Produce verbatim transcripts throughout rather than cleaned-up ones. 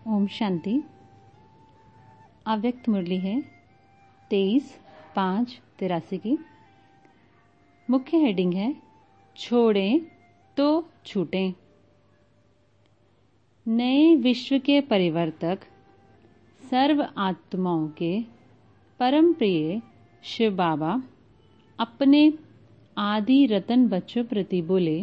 ओम शांति। अव्यक्त मुरली है तेईस पाँच तिरासी की। मुख्य हेडिंग है छोड़ें तो छूटें। नए विश्व के परिवर्तक सर्व आत्माओं के परम प्रिय शिव बाबा अपने आदि रतन बच्चों प्रति बोले,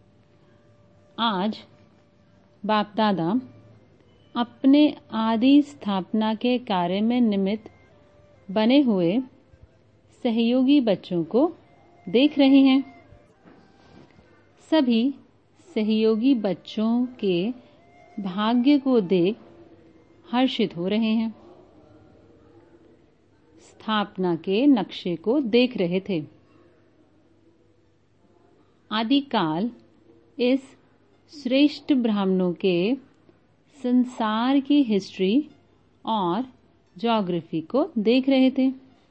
आज बाप दादा अपने आदि स्थापना के कार्य में निमित्त बने हुए सहयोगी बच्चों को देख रहे हैं। सभी सहयोगी बच्चों के भाग्य को देख हर्षित हो रहे हैं। स्थापना के नक्शे को देख रहे थे। आदिकाल इस श्रेष्ठ ब्राह्मणों के संसार की हिस्ट्री और ज्योग्राफी को देख रहे थे।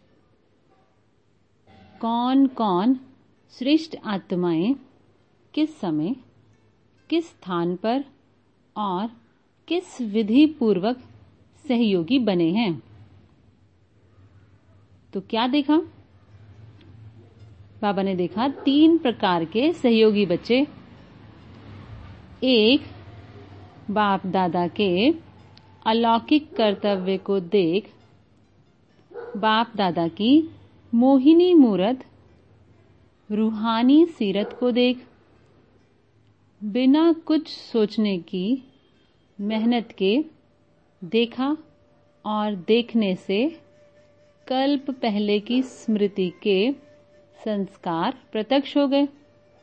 कौन कौन श्रेष्ठ आत्माएं किस समय, किस स्थान पर और किस विधि पूर्वक सहयोगी बने हैं। तो क्या देखा? बाबा ने देखा तीन प्रकार के सहयोगी बच्चे। एक, बाप दादा के अलौकिक कर्तव्य को देख बाप दादा की मोहिनी मूरत रूहानी सीरत को देख बिना कुछ सोचने की मेहनत के देखा और देखने से कल्प पहले की स्मृति के संस्कार प्रत्यक्ष हो गए।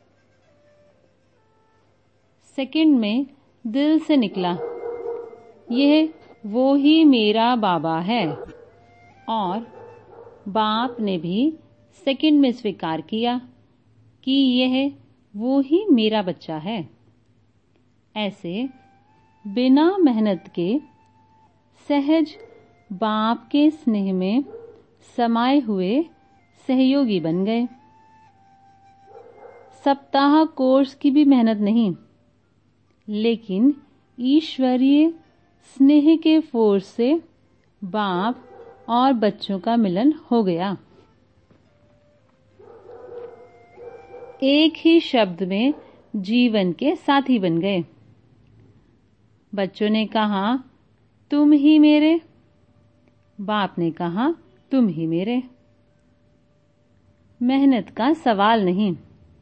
सेकंड में दिल से निकला, यह वो ही मेरा बाबा है, और बाप ने भी सेकंड में स्वीकार किया कि यह वो ही मेरा बच्चा है। ऐसे बिना मेहनत के सहज बाप के स्नेह में समाये हुए सहयोगी बन गए। सप्ताह कोर्स की भी मेहनत नहीं, लेकिन ईश्वरीय स्नेह के फोर्स से बाप और बच्चों का मिलन हो गया। एक ही शब्द में जीवन के साथी बन गए। बच्चों ने कहा तुम ही मेरे, बाप ने कहा तुम ही मेरे। मेहनत का सवाल नहीं।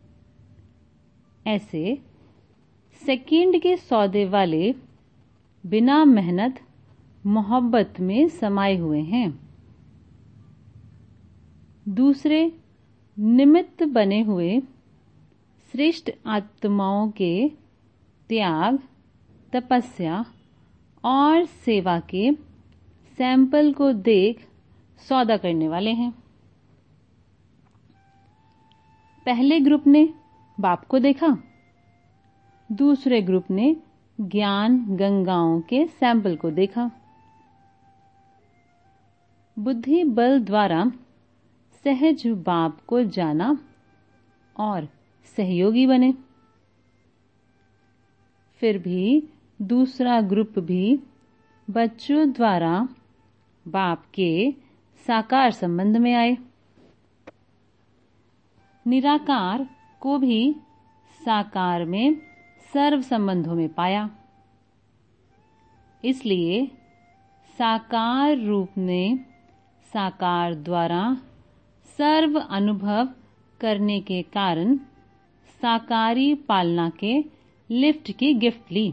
ऐसे सेकंड के सौदे वाले बिना मेहनत मोहब्बत में समाये हुए हैं। दूसरे निमित्त बने हुए श्रेष्ठ आत्माओं के त्याग, तपस्या और सेवा के सैंपल को देख सौदा करने वाले हैं। पहले ग्रुप ने बाप को देखा, दूसरे ग्रुप ने ज्ञान गंगाओं के सैंपल को देखा। बुद्धि बल द्वारा सहज बाप को जाना और सहयोगी बने। फिर भी दूसरा ग्रुप भी बच्चों द्वारा बाप के साकार संबंध में आए। निराकार को भी साकार में सर्व संबंधों में पाया। इसलिए साकार रूप ने साकार द्वारा सर्व अनुभव करने के कारण साकारी पालना के लिफ्ट की गिफ्ट ली।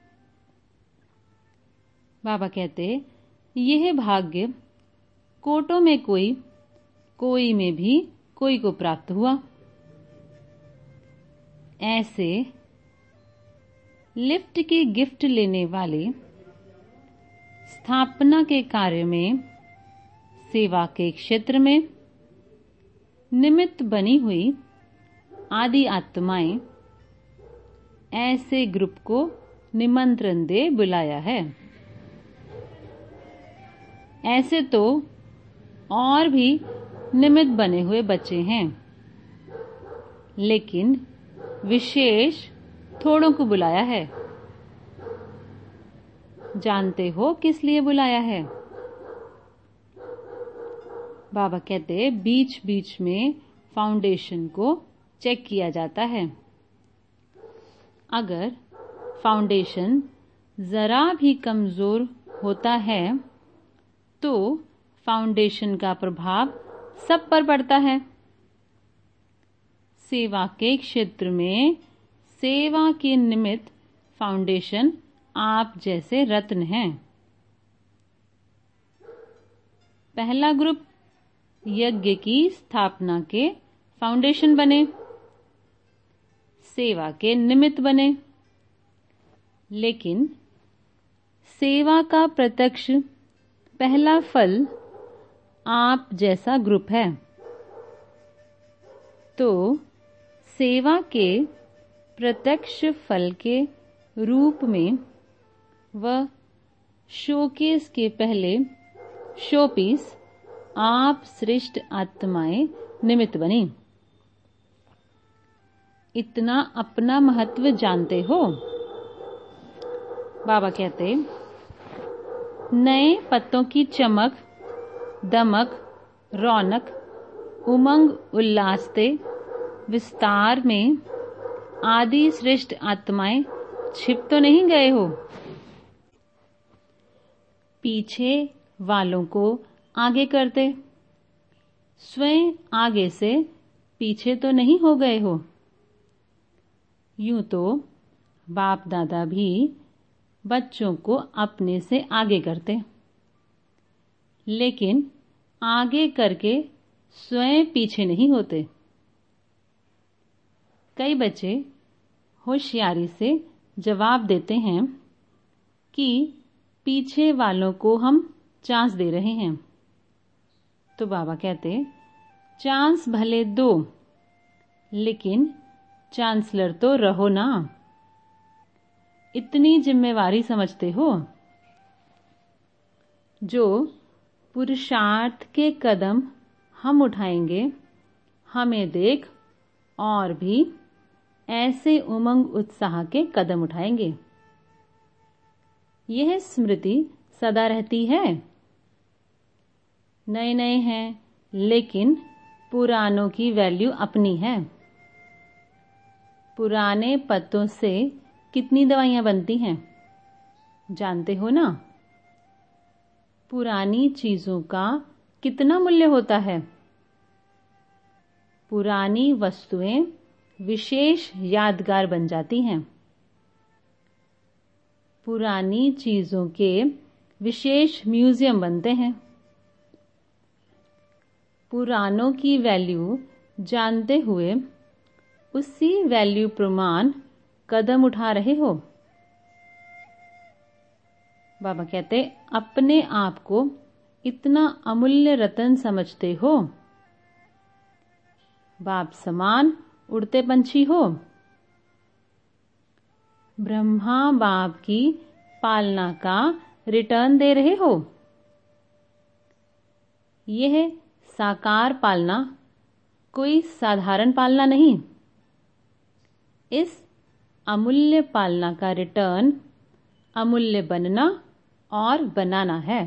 बाबा कहते, यह भाग्य कोटों में कोई, कोई में भी कोई को प्राप्त हुआ। ऐसे लिफ्ट की गिफ्ट लेने वाले स्थापना के कार्य में, सेवा के क्षेत्र में निमित्त बनी हुई आदि आत्माएं ऐसे ग्रुप को निमंत्रण दे बुलाया है। ऐसे तो और भी निमित्त बने हुए बच्चे हैं, लेकिन विशेष थोड़ों को बुलाया है। जानते हो किस लिए बुलाया है? बाबा कहते बीच बीच में फाउंडेशन को चेक किया जाता है। अगर फाउंडेशन जरा भी कमजोर होता है तो फाउंडेशन का प्रभाव सब पर पड़ता है। सेवा के क्षेत्र में सेवा के निमित्त फाउंडेशन आप जैसे रत्न हैं। पहला ग्रुप यज्ञ की स्थापना के फाउंडेशन बने, सेवा के निमित्त बने, लेकिन सेवा का प्रत्यक्ष पहला फल आप जैसा ग्रुप है। तो सेवा के प्रत्यक्ष फल के रूप में वह शोकेस के पहले शोपीस आप श्रेष्ठ आत्माएं निमित्त बनी। इतना अपना महत्व जानते हो? बाबा कहते नए पत्तों की चमक, दमक, रौनक, उमंग, उल्लास से विस्तार में आदि श्रेष्ठ आत्माएं छिप तो नहीं गए हो? पीछे वालों को आगे करते स्वयं आगे से पीछे तो नहीं हो गए हो? यूं तो बाप दादा भी बच्चों को अपने से आगे करते, लेकिन आगे करके स्वयं पीछे नहीं होते। कई बच्चे होशियारी से जवाब देते हैं कि पीछे वालों को हम चांस दे रहे हैं। तो बाबा कहते चांस भले दो, लेकिन चांसलर तो रहो ना। इतनी जिम्मेवारी समझते हो? जो पुरुषार्थ के कदम हम उठाएंगे, हमें देख और भी ऐसे उमंग उत्साह के कदम उठाएंगे। यह स्मृति सदा रहती है। नए नए हैं, लेकिन पुरानों की वैल्यू अपनी है। पुराने पत्तों से कितनी दवाइयां बनती हैं जानते हो ना? पुरानी चीजों का कितना मूल्य होता है। पुरानी वस्तुएं विशेष यादगार बन जाती हैं। पुरानी चीजों के विशेष म्यूजियम बनते हैं। पुरानों की वैल्यू जानते हुए उसी वैल्यू प्रमाण कदम उठा रहे हो। बाबा कहते अपने आप को इतना अमूल्य रतन समझते हो? बाप समान उड़ते पंछी हो। ब्रह्मा बाप की पालना का रिटर्न दे रहे हो। यह साकार पालना कोई साधारण पालना नहीं। इस अमूल्य पालना का रिटर्न अमूल्य बनना और बनाना है।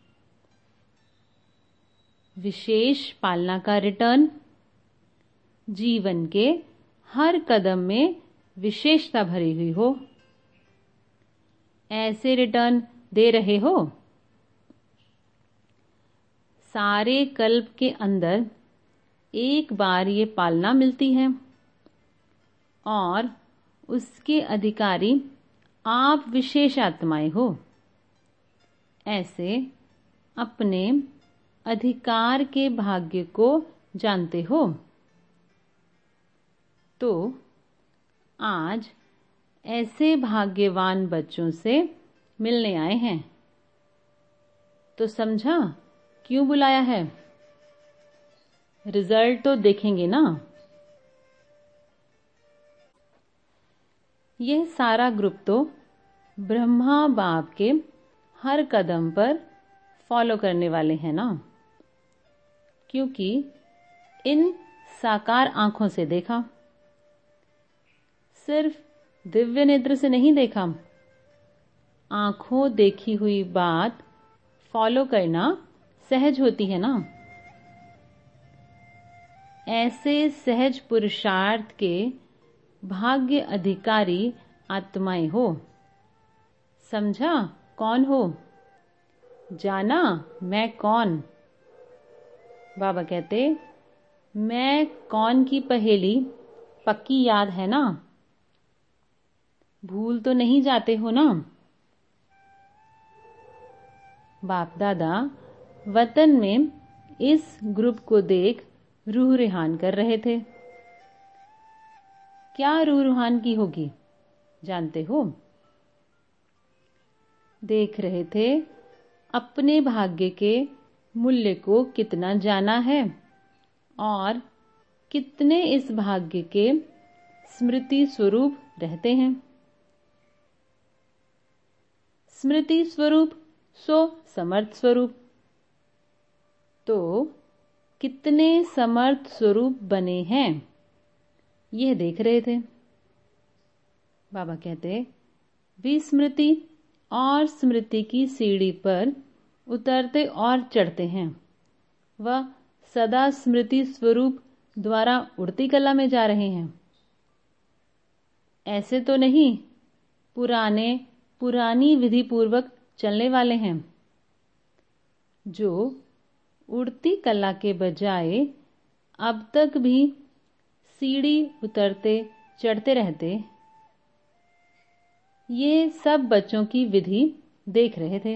विशेष पालना का रिटर्न जीवन के हर कदम में विशेषता भरी हुई हो, ऐसे रिटर्न दे रहे हो। सारे कल्प के अंदर एक बार ये पालना मिलती है और उसके अधिकारी आप विशेष आत्माएं हो। ऐसे अपने अधिकार के भाग्य को जानते हो। तो आज ऐसे भाग्यवान बच्चों से मिलने आए हैं। तो समझा क्यों बुलाया है? रिजल्ट तो देखेंगे ना। यह सारा ग्रुप तो ब्रह्मा बाप के हर कदम पर फॉलो करने वाले हैं ना, क्योंकि इन साकार आंखों से देखा, सिर्फ दिव्य नेत्र से नहीं देखा। आंखों देखी हुई बात फॉलो करना सहज होती है ना। ऐसे सहज पुरुषार्थ के भाग्य अधिकारी आत्माएं हो। समझा कौन हो? जाना मैं कौन? बाबा कहते, मैं कौन की पहेली पक्की याद है ना? भूल तो नहीं जाते हो ना? बाप दादा वतन में इस ग्रुप को देख रूह रिहान कर रहे थे। क्या रूह रिहान की होगी जानते हो? देख रहे थे अपने भाग्य के मूल्य को कितना जाना है और कितने इस भाग्य के स्मृति स्वरूप रहते हैं। स्मृति स्वरूप सो समर्थ स्वरूप, तो कितने समर्थ स्वरूप बने हैं यह देख रहे थे। बाबा कहते, विस्मृति और स्मृति की सीढ़ी पर उतरते और चढ़ते हैं। वह सदा स्मृति स्वरूप द्वारा उड़ती कला में जा रहे हैं। ऐसे तो नहीं पुराने पुरानी विधि पूर्वक चलने वाले हैं, जो उड़ती कला के बजाय अब तक भी सीढ़ी उतरते चढ़ते रहते। ये सब बच्चों की विधि देख रहे थे।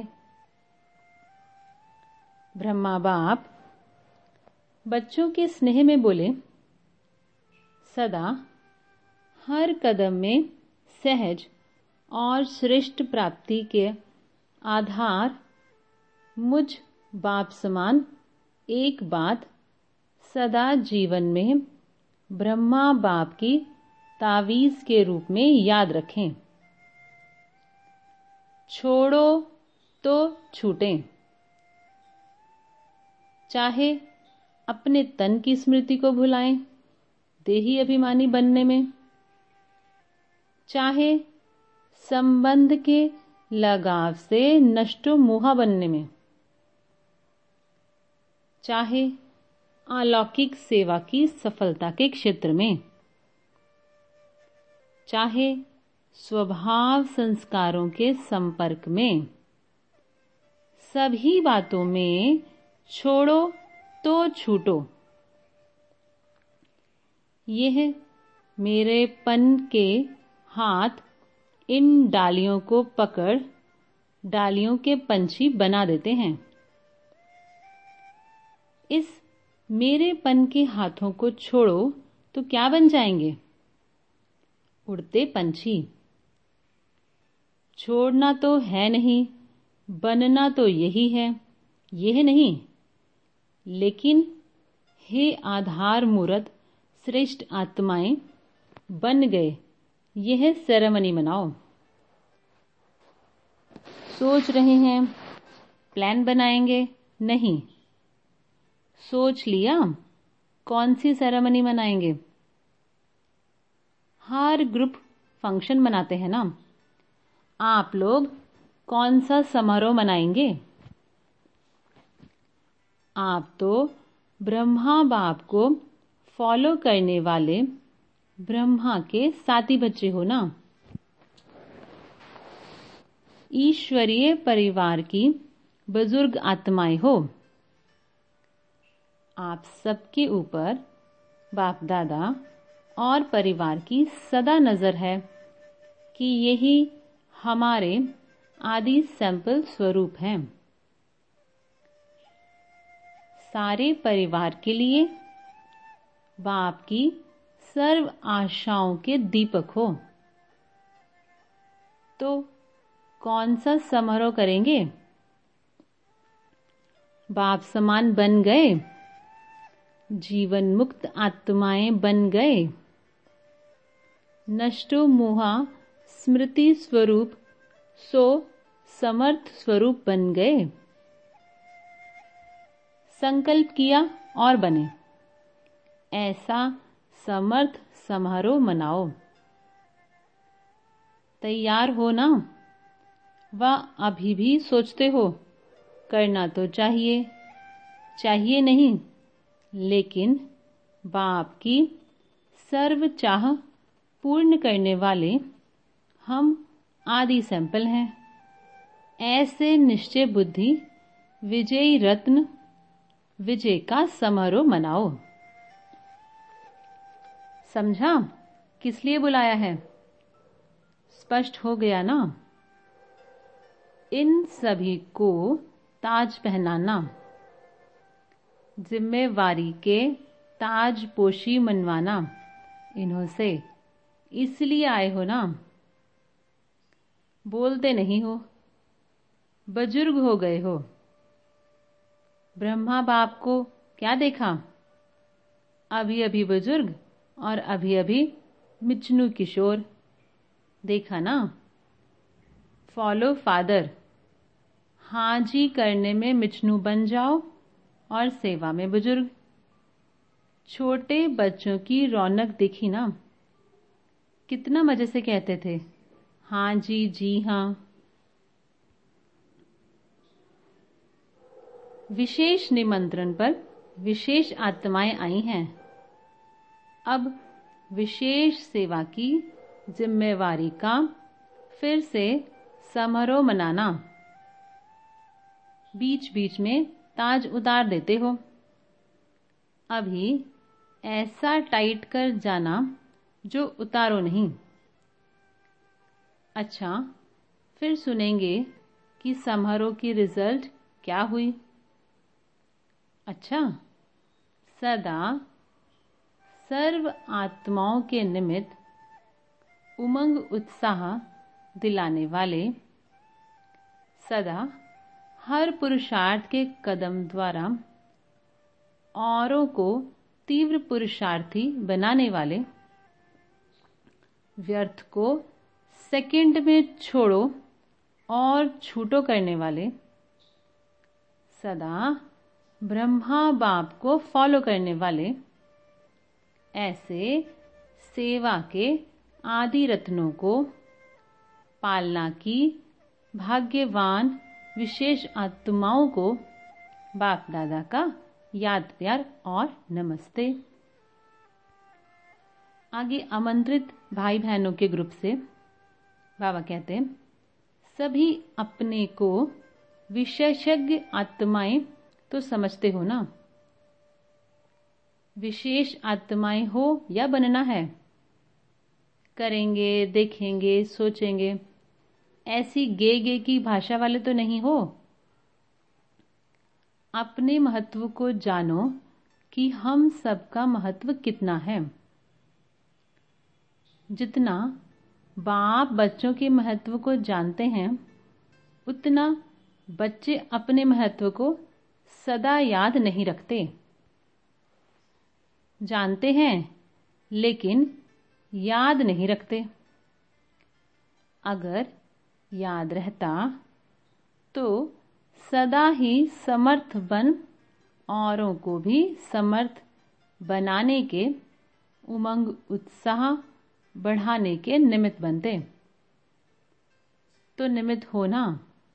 ब्रह्मा बाप बच्चों के स्नेह में बोले, सदा हर कदम में सहज और श्रेष्ठ प्राप्ति के आधार मुझ बाप समान एक बात सदा जीवन में ब्रह्मा बाप की तावीज के रूप में याद रखें। छोड़ो तो छूटें। चाहे अपने तन की स्मृति को भुलाएं देही अभिमानी बनने में, चाहे संबंध के लगाव से नष्टो मोहा बनने में, चाहे अलौकिक सेवा की सफलता के क्षेत्र में, चाहे स्वभाव संस्कारों के संपर्क में, सभी बातों में छोड़ो तो छूटो। यह मेरे पन के हाथ इन डालियों को पकड़ डालियों के पंछी बना देते हैं। इस मेरे पन के हाथों को छोड़ो तो क्या बन जाएंगे? उड़ते पंछी। छोड़ना तो है नहीं, बनना तो यही है, यह नहीं। लेकिन हे आधार मूर्त श्रेष्ठ आत्माएं बन गए, यह सेरेमनी मनाओ। सोच रहे हैं प्लान बनाएंगे? नहीं। सोच लिया कौन सी सेरेमनी मनाएंगे? हर ग्रुप फंक्शन मनाते हैं ना। आप लोग कौन सा समारोह मनाएंगे? आप तो ब्रह्मा बाप को फॉलो करने वाले ब्रह्मा के साथी बच्चे हो ना। ईश्वरीय परिवार की बुजुर्ग आत्माएं हो। आप सबके ऊपर बाप दादा और परिवार की सदा नजर है कि यही हमारे आदि सैंपल स्वरूप हैं। सारे परिवार के लिए बाप की सर्व आशाओं के दीपक हो। तो कौन सा समारोह करेंगे? बाप समान बन गए, जीवन मुक्त आत्माएं बन गए, नष्टो मोहा स्मृति स्वरूप सो समर्थ स्वरूप बन गए। संकल्प किया और बने। ऐसा समर्थ समारोह मनाओ। तैयार हो ना? व अभी भी सोचते हो करना तो चाहिए, चाहिए नहीं, लेकिन बाप की सर्व चाह पूर्ण करने वाले हम आदि सैंपल हैं। ऐसे निश्चय बुद्धि विजयी रत्न विजय का समारोह मनाओ। समझा किस लिए बुलाया है? स्पष्ट हो गया ना? इन सभी को ताज पहनाना, जिम्मेवारी के ताज पोशी मनवाना इन्हों से इसलिए आए हो ना? बोलते नहीं हो, बुजुर्ग हो गए हो। ब्रह्मा बाप को क्या देखा? अभी अभी बुजुर्ग और अभी अभी मिचनू किशोर देखा ना? फॉलो फादर, हाँ जी करने में मिचनू बन जाओ और सेवा में बुजुर्ग। छोटे बच्चों की रौनक दिखी ना? कितना मजे से कहते थे हाँ जी, जी हाँ। विशेष निमंत्रण पर विशेष आत्माएं आई हैं। अब विशेष सेवा की जिम्मेवारी का फिर से समारोह मनाना। बीच बीच में ताज उतार देते हो। अभी ऐसा टाइट कर जाना जो उतारो नहीं। अच्छा, फिर सुनेंगे कि समारोह की रिजल्ट क्या हुई। अच्छा, सदा सर्व आत्माओं के निमित्त उमंग उत्साह दिलाने वाले, सदा हर पुरुषार्थ के कदम द्वारा औरों को तीव्र पुरुषार्थी बनाने वाले, व्यर्थ को सेकंड में छोड़ो और छूटो करने वाले, सदा ब्रह्मा बाप को फॉलो करने वाले, ऐसे सेवा के आदि रत्नों को पालना की भाग्यवान विशेष आत्माओं को बाप दादा का याद प्यार और नमस्ते। आगे आमंत्रित भाई बहनों के ग्रुप से बाबा कहते हैं, सभी अपने को विशेषज्ञ आत्माएं तो समझते हो ना? विशेष आत्माएं हो या बनना है? करेंगे, देखेंगे, सोचेंगे, ऐसी गे गे की भाषा वाले तो नहीं हो। अपने महत्व को जानो कि हम सबका महत्व कितना है। जितना बाप बच्चों के महत्व को जानते हैं, उतना बच्चे अपने महत्व को सदा याद नहीं रखते। जानते हैं लेकिन याद नहीं रखते। अगर याद रहता तो सदा ही समर्थ बन औरों को भी समर्थ बनाने के, उमंग उत्साह बढ़ाने के निमित्त बनते। तो निमित्त हो ना?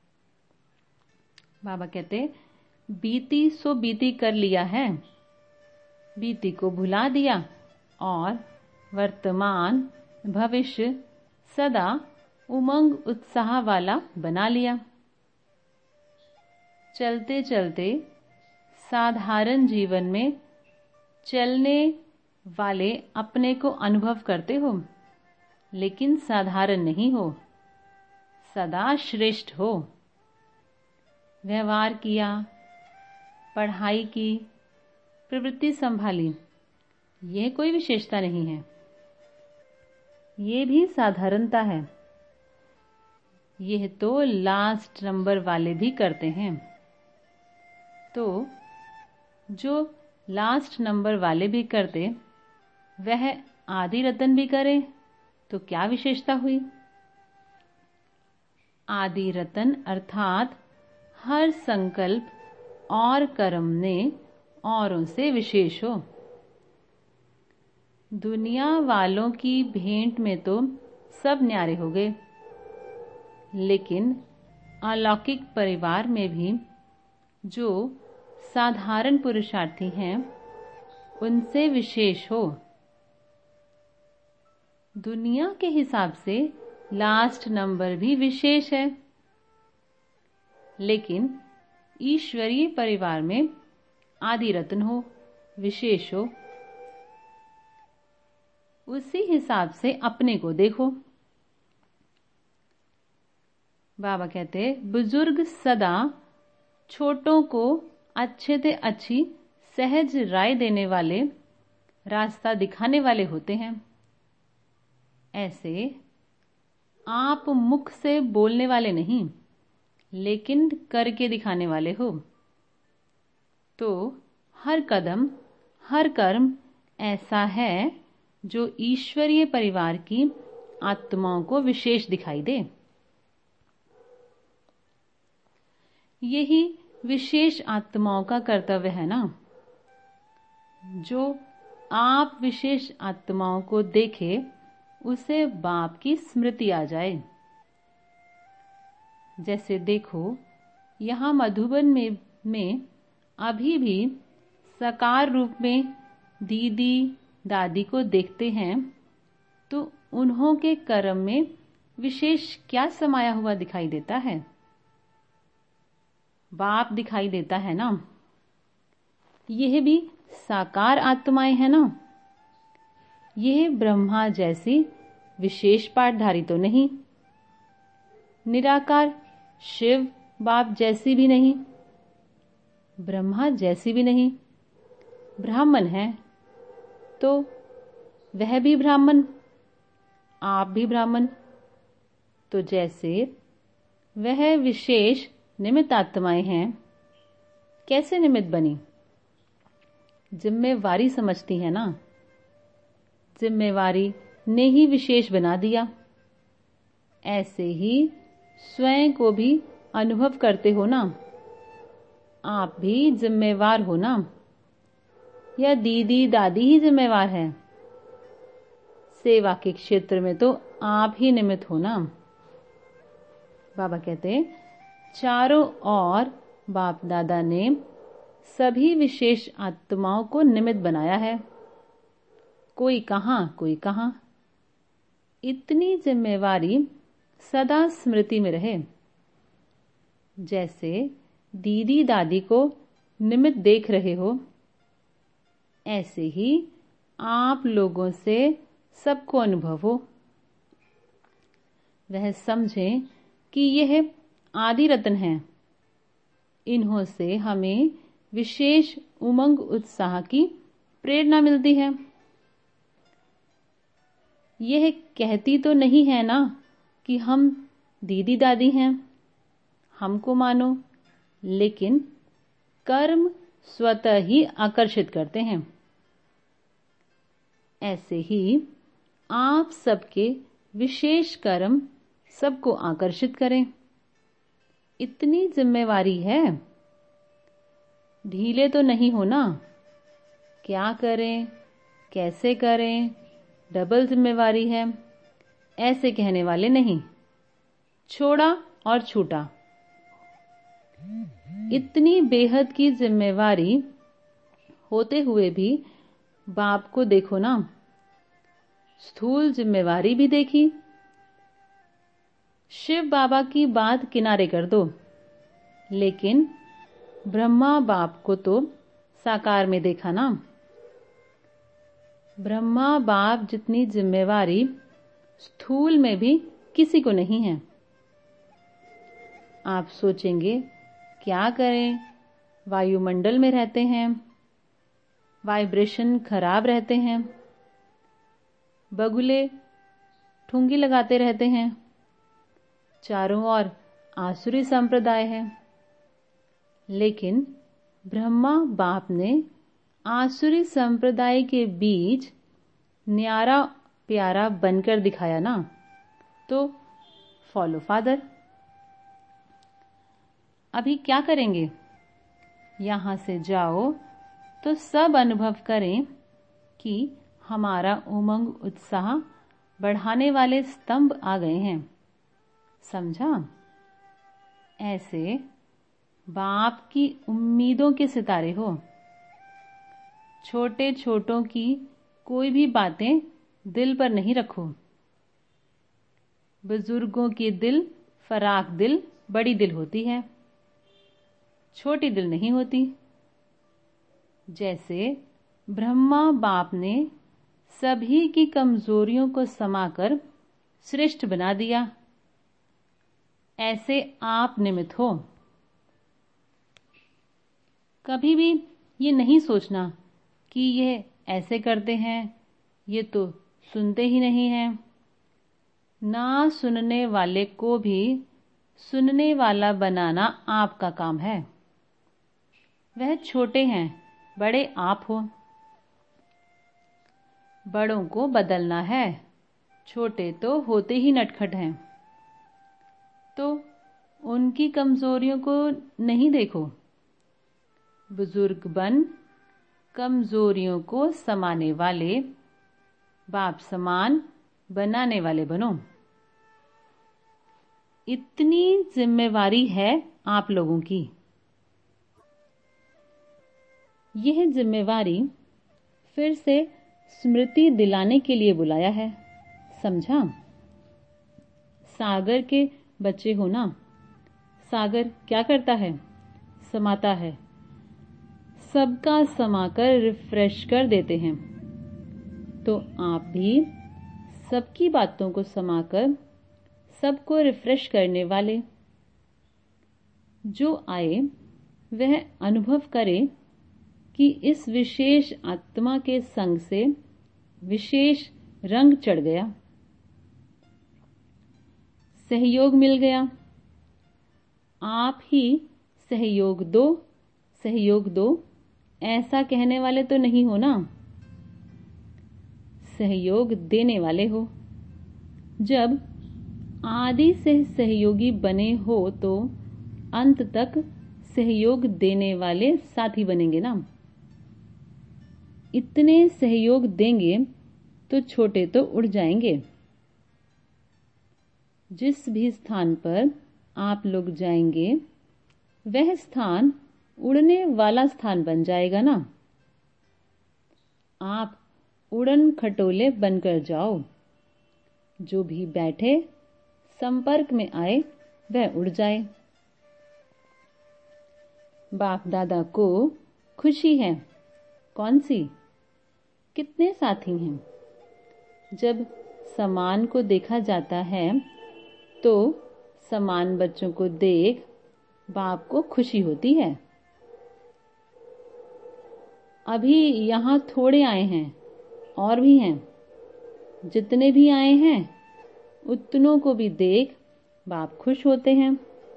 बाबा कहते, बीती सो बीती कर लिया है, बीती को भुला दिया और वर्तमान भविष्य सदा उमंग उत्साह वाला बना लिया। चलते चलते साधारण जीवन में चलने वाले अपने को अनुभव करते हो, लेकिन साधारण नहीं हो, सदा श्रेष्ठ हो। व्यवहार किया, पढ़ाई की, प्रवृत्ति संभाली, यह कोई विशेषता नहीं है, ये भी साधारणता है। यह तो लास्ट नंबर वाले भी करते हैं। तो जो लास्ट नंबर वाले भी करते, वह आदि रतन भी करे तो क्या विशेषता हुई? आदि रतन अर्थात हर संकल्प और कर्म ने औरों से विशेष हो। दुनिया वालों की भेंट में तो सब न्यारे हो गए, लेकिन अलौकिक परिवार में भी जो साधारण पुरुषार्थी हैं उनसे विशेष हो। दुनिया के हिसाब से लास्ट नंबर भी विशेष है, लेकिन ईश्वरीय परिवार में आदि रत्न हो, विशेष हो। उसी हिसाब से अपने को देखो। बाबा कहते बुजुर्ग सदा छोटों को अच्छे से अच्छी सहज राय देने वाले, रास्ता दिखाने वाले होते हैं। ऐसे आप मुख से बोलने वाले नहीं, लेकिन करके दिखाने वाले हो। तो हर कदम, हर कर्म ऐसा है जो ईश्वरीय परिवार की आत्माओं को विशेष दिखाई दे। यही विशेष आत्माओं का कर्तव्य है ना। जो आप विशेष आत्माओं को देखे उसे बाप की स्मृति आ जाए। जैसे देखो, यहाँ मधुबन में, में अभी भी साकार रूप में दीदी दादी को देखते हैं, तो उन्हों के कर्म में विशेष क्या समाया हुआ दिखाई देता है? बाप दिखाई देता है ना। यह भी साकार आत्माएं हैं ना। यह ब्रह्मा जैसी विशेष पाठधारी तो नहीं, निराकार शिव बाप जैसी भी नहीं, ब्रह्मा जैसी भी नहीं। ब्राह्मण है तो वह भी ब्राह्मण, आप भी ब्राह्मण। तो जैसे वह विशेष निमित्त आत्माएं हैं, कैसे निमित्त बनी? जिम्मेवारी समझती है ना। जिम्मेवारी ने ही विशेष बना दिया। ऐसे ही स्वयं को भी अनुभव करते हो ना। आप भी जिम्मेवार हो ना, या दीदी दादी ही जिम्मेवार है? सेवा के क्षेत्र में तो आप ही निमित्त हो ना। बाबा कहते चारों ओर बाप दादा ने सभी विशेष आत्माओं को निमित्त बनाया है। कोई कहां कोई कहां। इतनी जिम्मेवारी सदा स्मृति में रहे। जैसे दीदी दादी को निमित्त देख रहे हो, ऐसे ही आप लोगों से सबको अनुभव हो। वह समझें कि यह आदि रत्न हैं। इन्हों से हमें विशेष उमंग उत्साह की प्रेरणा मिलती है। यह कहती तो नहीं है ना कि हम दीदी दादी हैं, हमको मानो, लेकिन कर्म स्वतः ही आकर्षित करते हैं। ऐसे ही आप सबके विशेष कर्म सबको आकर्षित करें। इतनी जिम्मेवारी है। ढीले तो नहीं हो ना। क्या करें, कैसे करें, डबल जिम्मेवारी है, ऐसे कहने वाले नहीं। छोड़ा और छूटा। इतनी बेहद की जिम्मेवारी होते हुए भी बाप को देखो ना। स्थूल जिम्मेवारी भी देखी। शिव बाबा की बात किनारे कर दो, लेकिन ब्रह्मा बाप को तो साकार में देखा ना। ब्रह्मा बाप जितनी जिम्मेवारी स्थूल में भी किसी को नहीं है। आप सोचेंगे क्या करें, वायुमंडल में रहते हैं, वाइब्रेशन खराब रहते हैं, बगुले ठुंगी लगाते रहते हैं, चारों ओर आसुरी संप्रदाय है। लेकिन ब्रह्मा बाप ने आसुरी संप्रदाय के बीच न्यारा प्यारा बनकर दिखाया ना। तो फॉलो फादर। अभी क्या करेंगे? यहां से जाओ तो सब अनुभव करें कि हमारा उमंग उत्साह बढ़ाने वाले स्तंभ आ गए हैं। समझा? ऐसे बाप की उम्मीदों के सितारे हो। छोटे छोटों की कोई भी बातें दिल पर नहीं रखो। बुजुर्गों की दिल फराख दिल बड़ी दिल होती है, छोटी दिल नहीं होती। जैसे ब्रह्मा बाप ने सभी की कमजोरियों को समाकर श्रेष्ठ बना दिया, ऐसे आप निमित्त हो। कभी भी ये नहीं सोचना कि यह ऐसे करते हैं, ये तो सुनते ही नहीं हैं। ना सुनने वाले को भी सुनने वाला बनाना आपका काम है। वह छोटे हैं, बड़े आप हो। बड़ों को बदलना है, छोटे तो होते ही नटखट हैं। तो उनकी कमजोरियों को नहीं देखो। बुजुर्ग बन कमजोरियों को समाने वाले, बाप समान बनाने वाले बनो। इतनी जिम्मेवारी है आप लोगों की। यह जिम्मेवारी फिर से स्मृति दिलाने के लिए बुलाया है, समझा? सागर के बच्चे हो ना। सागर क्या करता है? समाता है, सबका समाकर रिफ्रेश कर देते हैं। तो आप भी सबकी बातों को समाकर सबको रिफ्रेश करने वाले। जो आए वह अनुभव करे कि इस विशेष आत्मा के संग से विशेष रंग चढ़ गया, सहयोग मिल गया। आप ही सहयोग दो, सहयोग दो ऐसा कहने वाले तो नहीं हो ना, सहयोग देने वाले हो। जब आदि से सहयोगी बने हो तो अंत तक सहयोग देने वाले साथी बनेंगे ना। इतने सहयोग देंगे तो छोटे तो उड़ जाएंगे। जिस भी स्थान पर आप लोग जाएंगे वह स्थान उड़ने वाला स्थान बन जाएगा ना। आप उड़न खटोले बनकर जाओ। जो भी बैठे संपर्क में आए वह उड़ जाए। बाप दादा को खुशी है। कौन सी? कितने साथी हैं। जब समान को देखा जाता है तो समान बच्चों को देख बाप को खुशी होती है। अभी यहाँ थोड़े आए हैं, और भी हैं। जितने भी आए हैं उतनों को भी देख बाप खुश होते हैं।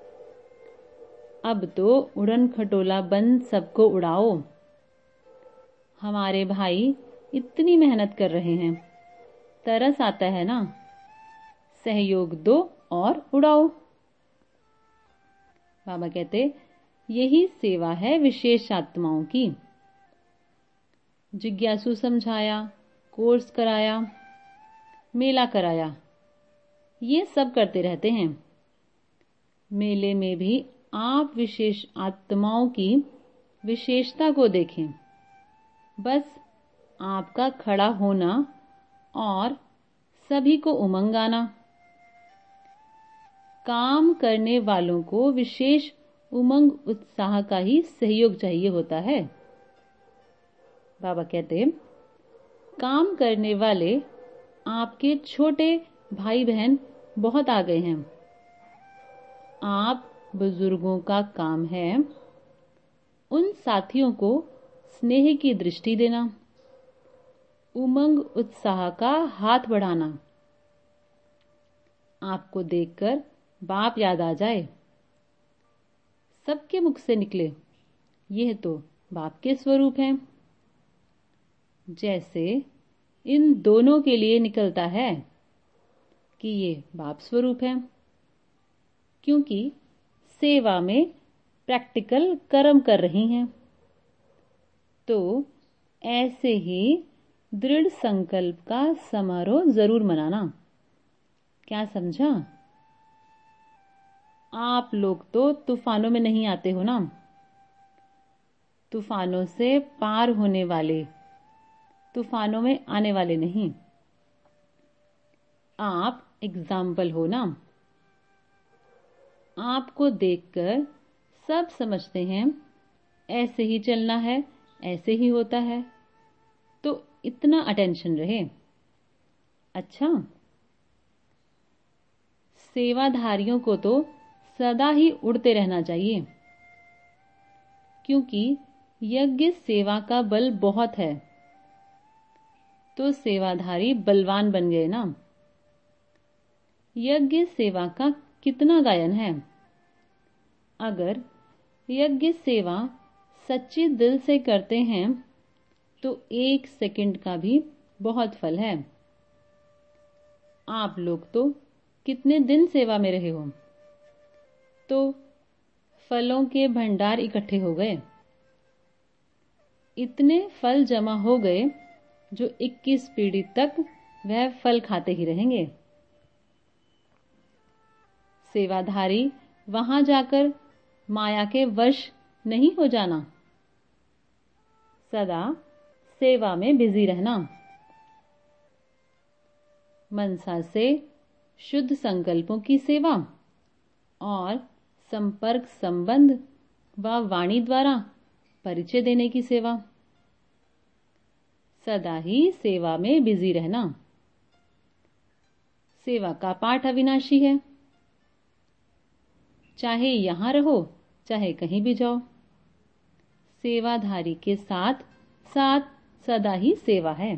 अब तो उड़न खटोला बन सबको उड़ाओ। हमारे भाई इतनी मेहनत कर रहे हैं, तरस आता है ना। सहयोग दो और उड़ाओ। बाबा कहते यही सेवा है विशेष आत्माओं की। जिज्ञासु समझाया, कोर्स कराया, मेला कराया, ये सब करते रहते हैं। मेले में भी आप विशेष आत्माओं की विशेषता को देखें। बस आपका खड़ा होना और सभी को उमंग आना। काम करने वालों को विशेष उमंग उत्साह का ही सहयोग चाहिए होता है। बाबा कहते काम करने वाले आपके छोटे भाई बहन बहुत आ गए हैं। आप बुजुर्गों का काम है उन साथियों को स्नेह की दृष्टि देना, उमंग उत्साह का हाथ बढ़ाना। आपको देखकर बाप याद आ जाए, सबके मुख से निकले यह तो बाप के स्वरूप हैं। जैसे इन दोनों के लिए निकलता है कि ये बाप स्वरूप है, क्योंकि सेवा में प्रैक्टिकल कर्म कर रही हैं। तो ऐसे ही दृढ़ संकल्प का समारोह जरूर मनाना। क्या समझा? आप लोग तो तूफानों में नहीं आते हो ना, तूफानों से पार होने वाले, तूफानों में आने वाले नहीं। आप एग्जाम्पल हो ना। आपको देखकर सब समझते हैं ऐसे ही चलना है, ऐसे ही होता है, तो इतना अटेंशन रहे। अच्छा, सेवाधारियों को तो सदा ही उड़ते रहना चाहिए, क्योंकि यज्ञ सेवा का बल बहुत है। तो सेवाधारी बलवान बन गए ना। यज्ञ सेवा का कितना गायन है। अगर यज्ञ सेवा सच्चे दिल से करते हैं तो एक सेकंड का भी बहुत फल है। आप लोग तो कितने दिन सेवा में रहे हो, तो फलों के भंडार इकट्ठे हो गए। इतने फल जमा हो गए जो इक्कीस पीढ़ी तक वह फल खाते ही रहेंगे। सेवाधारी वहां जाकर माया के वश नहीं हो जाना, सदा सेवा में बिजी रहना। मनसा से शुद्ध संकल्पों की सेवा और संपर्क संबंध व वाणी द्वारा परिचय देने की सेवा। सदा ही सेवा में बिजी रहना। सेवा का पाठ अविनाशी है। चाहे यहां रहो, चाहे कहीं भी जाओ, सेवाधारी के साथ साथ सदा ही सेवा है।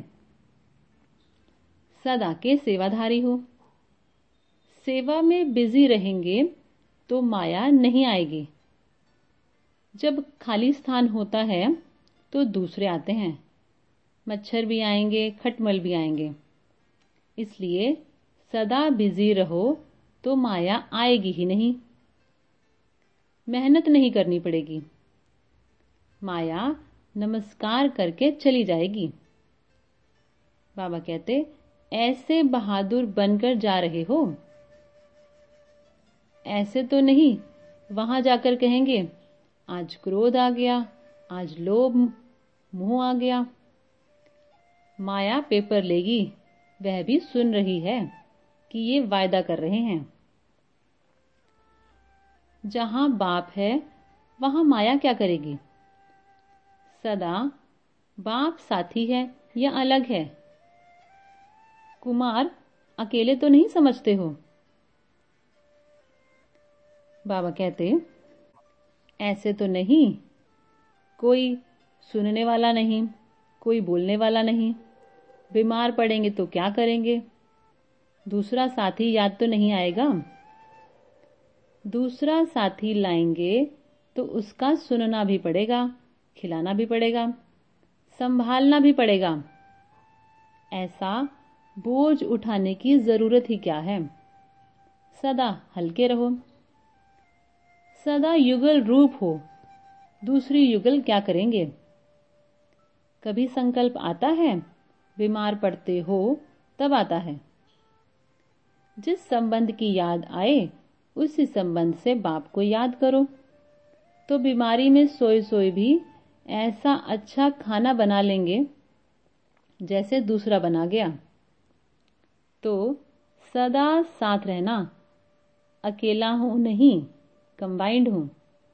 सदा के सेवाधारी हो। सेवा में बिजी रहेंगे तो माया नहीं आएगी। जब खाली स्थान होता है तो दूसरे आते हैं, मच्छर भी आएंगे, खटमल भी आएंगे। इसलिए सदा बिजी रहो तो माया आएगी ही नहीं। मेहनत नहीं करनी पड़ेगी, माया नमस्कार करके चली जाएगी। बाबा कहते, ऐसे बहादुर बनकर जा रहे हो। ऐसे तो नहीं वहां जाकर कहेंगे आज क्रोध आ गया, आज लोभ मोह आ गया। माया पेपर लेगी, वह भी सुन रही है कि ये वायदा कर रहे हैं। जहां बाप है वहां माया क्या करेगी। सदा बाप साथी है या अलग है। कुमार अकेले तो नहीं समझते हो। बाबा कहते, ऐसे तो नहीं, कोई सुनने वाला नहीं, कोई बोलने वाला नहीं। बीमार पड़ेंगे तो क्या करेंगे। दूसरा साथी याद तो नहीं आएगा। दूसरा साथी लाएंगे तो उसका सुनना भी पड़ेगा, खिलाना भी पड़ेगा, संभालना भी पड़ेगा। ऐसा बोझ उठाने की जरूरत ही क्या है। सदा हल्के रहो। सदा युगल रूप हो। दूसरी युगल क्या करेंगे। कभी संकल्प आता है, बीमार पड़ते हो तब आता है। जिस संबंध की याद आए उसी संबंध से बाप को याद करो, तो बीमारी में सोए सोए भी ऐसा अच्छा खाना बना लेंगे जैसे दूसरा बना गया। तो सदा साथ रहना। अकेला हूं नहीं, कंबाइंड हूं।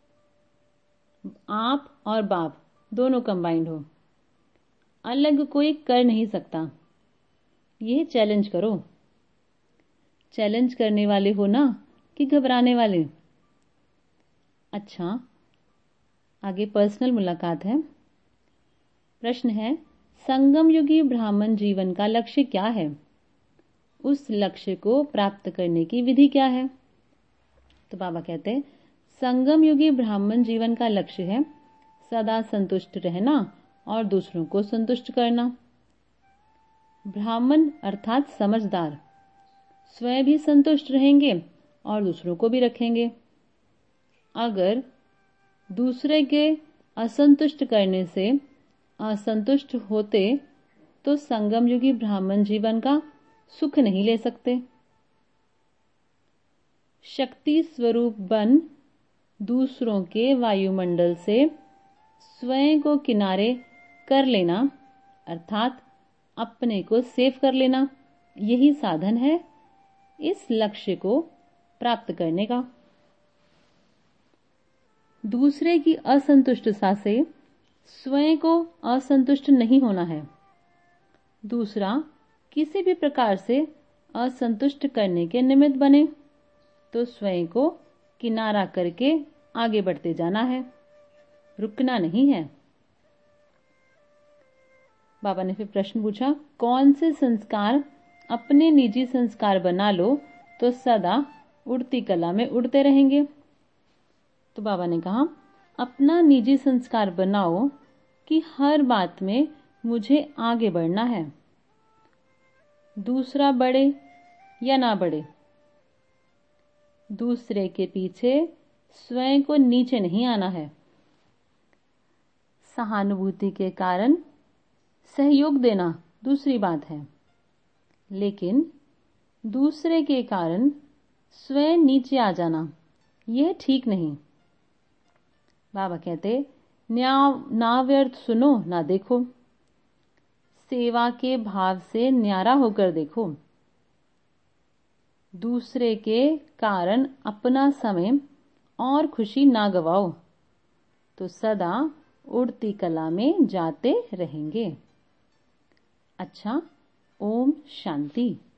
आप और बाप दोनों कंबाइंड हो। अलग कोई कर नहीं सकता। यह चैलेंज करो। चैलेंज करने वाले हो ना कि घबराने वाले। अच्छा, आगे पर्सनल मुलाकात है। प्रश्न है, संगम युगी ब्राह्मण जीवन का लक्ष्य क्या है। उस लक्ष्य को प्राप्त करने की विधि क्या है। तो बाबा कहते हैं, संगम युगी ब्राह्मण जीवन का लक्ष्य है सदा संतुष्ट रहना और दूसरों को संतुष्ट करना। ब्राह्मण अर्थात समझदार, स्वयं भी संतुष्ट रहेंगे और दूसरों को भी रखेंगे। अगर दूसरे के असंतुष्ट करने से असंतुष्ट होते तो संगम युगी ब्राह्मण जीवन का सुख नहीं ले सकते। शक्ति स्वरूप बन दूसरों के वायुमंडल से स्वयं को किनारे कर लेना, अर्थात अपने को सेव कर लेना, यही साधन है इस लक्ष्य को प्राप्त करने का। दूसरे की असंतुष्टता से स्वयं को असंतुष्ट नहीं होना है। दूसरा किसी भी प्रकार से असंतुष्ट करने के निमित्त बने तो स्वयं को किनारा करके आगे बढ़ते जाना है, रुकना नहीं है। बाबा ने फिर प्रश्न पूछा, कौन से संस्कार अपने निजी संस्कार बना लो तो सदा उड़ती कला में उड़ते रहेंगे? तो बाबा ने कहा, अपना निजी संस्कार बनाओ कि हर बात में मुझे आगे बढ़ना है, दूसरा बढ़े या ना बढ़े। दूसरे के पीछे स्वयं को नीचे नहीं आना है। सहानुभूति के कारण सहयोग देना दूसरी बात है, लेकिन दूसरे के कारण स्वयं नीचे आ जाना यह ठीक नहीं। बाबा कहते, ना व्यर्थ सुनो ना देखो, सेवा के भाव से न्यारा होकर देखो। दूसरे के कारण अपना समय और खुशी ना गवाओ तो सदा उड़ती कला में जाते रहेंगे। अच्छा, ओम शांति।